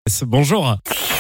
Bonjour.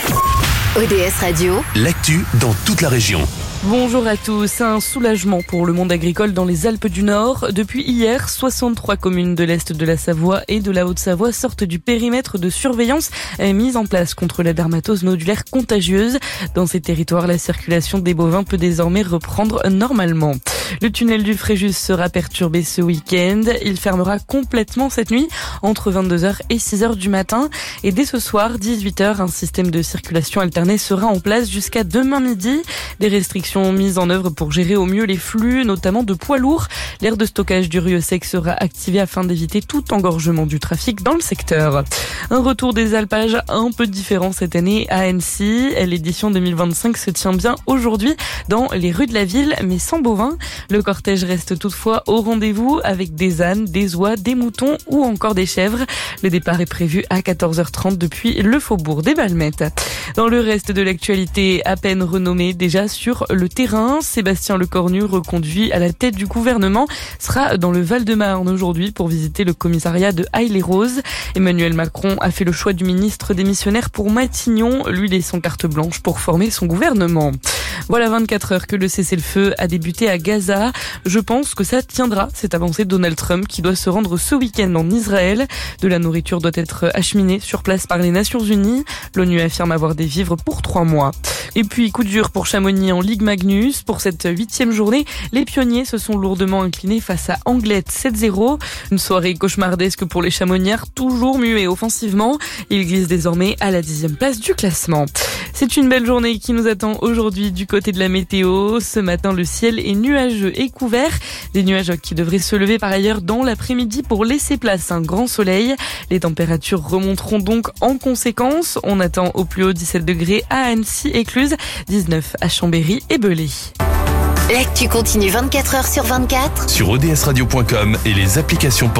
ODS Radio, L'actu dans toute la région. Bonjour à tous. Un soulagement pour le monde agricole dans les Alpes du Nord. Depuis hier, 63 communes de l'Est de la Savoie et de la Haute-Savoie sortent du périmètre de surveillance mis en place contre la dermatose nodulaire contagieuse. Dans ces territoires, la circulation des bovins peut désormais reprendre normalement. Le tunnel du Fréjus sera perturbé ce week-end. Il fermera complètement cette nuit entre 22h et 6h du matin. Et dès ce soir, 18h, un système de circulation alterné sera en place jusqu'à demain midi. Des restrictions mises en œuvre pour gérer au mieux les flux, notamment de poids lourds. L'aire de stockage du Rieux-Sec sera activée afin d'éviter tout engorgement du trafic dans le secteur. Un retour des alpages un peu différent cette année à Annecy. L'édition 2025 se tient bien aujourd'hui dans les rues de la ville, mais sans bovins. Le cortège reste toutefois au rendez-vous avec des ânes, des oies, des moutons ou encore des chèvres. Le départ est prévu à 14h30 depuis le faubourg des Balmettes. Dans le reste de l'actualité, à peine renommé déjà sur le terrain, Sébastien Lecornu, reconduit à la tête du gouvernement, sera dans le Val-de-Marne aujourd'hui pour visiter le commissariat de Haye-les-Roses. Emmanuel Macron a fait le choix du ministre démissionnaire pour Matignon, lui laissant carte blanche pour former son gouvernement. Voilà 24 heures que le cessez-le-feu a débuté à Gaza. Je pense que ça tiendra, cette avancée de Donald Trump qui doit se rendre ce week-end en Israël. De la nourriture doit être acheminée sur place par les Nations Unies. L'ONU affirme avoir des vivres pour 3 mois. Et puis, coup dur pour Chamonix en Ligue Magnus. Pour cette 8e journée, les pionniers se sont lourdement inclinés face à Anglette 7-0. Une soirée cauchemardesque pour les Chamoniards, toujours muets offensivement. Ils glissent désormais à la 10e place du classement. C'est une belle journée qui nous attend aujourd'hui du côté de la météo. Ce matin, le ciel est nuageux et couvert. Des nuages qui devraient se lever par ailleurs dans l'après-midi pour laisser place à un grand soleil. Les températures remonteront donc en conséquence. On attend au plus haut 17 degrés à Annecy et Cluse, 19 à Chambéry et Belay. l'actu continue 24 heures sur 24 Sur odsradio.com et les applications